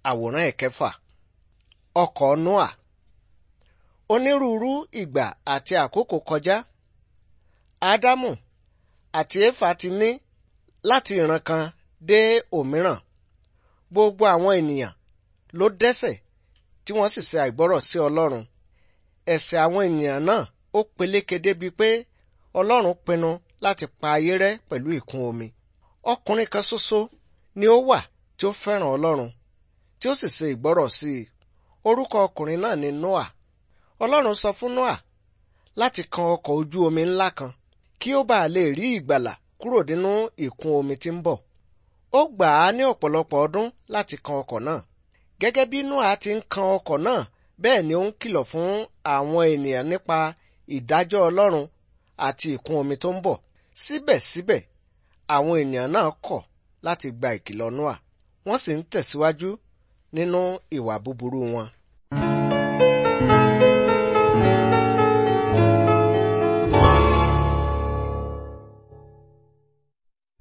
Àwòrán ẹ̀kẹfà. Ọkọ̀ Nóà. Onírúurú ìgbà àti àkókò kọjá. Ádámù àti Éfà ti ní láti ìran kan dé òmíràn. Gbogbo àwọn ènìyàn ló dẹ́ṣẹ̀ tí wọ́n sì ṣe àìgbọ́rọ̀ sí Ọlọ́run. Ẹ̀ṣẹ̀ àwọn ènìyàn náà ó peléke débi pé Ọlọ́run pinnu láti pa ayé rẹ́ pẹ̀lú ìkún omi. Ọkùnrin kan ṣoṣo ni ó wà tí ó fẹ́ràn Ọlọ́run, tí ó sì ṣe ìgbọ́rọ̀ sí i. Orúkọ ọkùnrin náà ni Nóà. Ọlọ́run sọ fún Nóà láti kan ọkọ̀ ojú omi ńlá kan kí ó bàa lè rí ìgbàlà kúrò nínú ìkún omi tí ń bọ̀. Ó gbà á ní ọ̀pọ̀lọpọ̀ ọdún láti kan ọkọ̀ náà. Gẹ́gẹ́ bí Nóà ti ń kan ọkọ̀ náà, bẹ́ẹ̀ ni ó ń kìlọ̀ fún àwọn ènìyàn nípa ìdájọ́ Ọlọ́run àti ìkún omi tó ń bọ̀. Síbẹ̀síbẹ̀, àwọn ènìyàn náà kọ̀ láti gba ìkìlọ̀ Nóà, wọ́n sì ń tẹ̀síwájú nínú ìwà búburú wọn.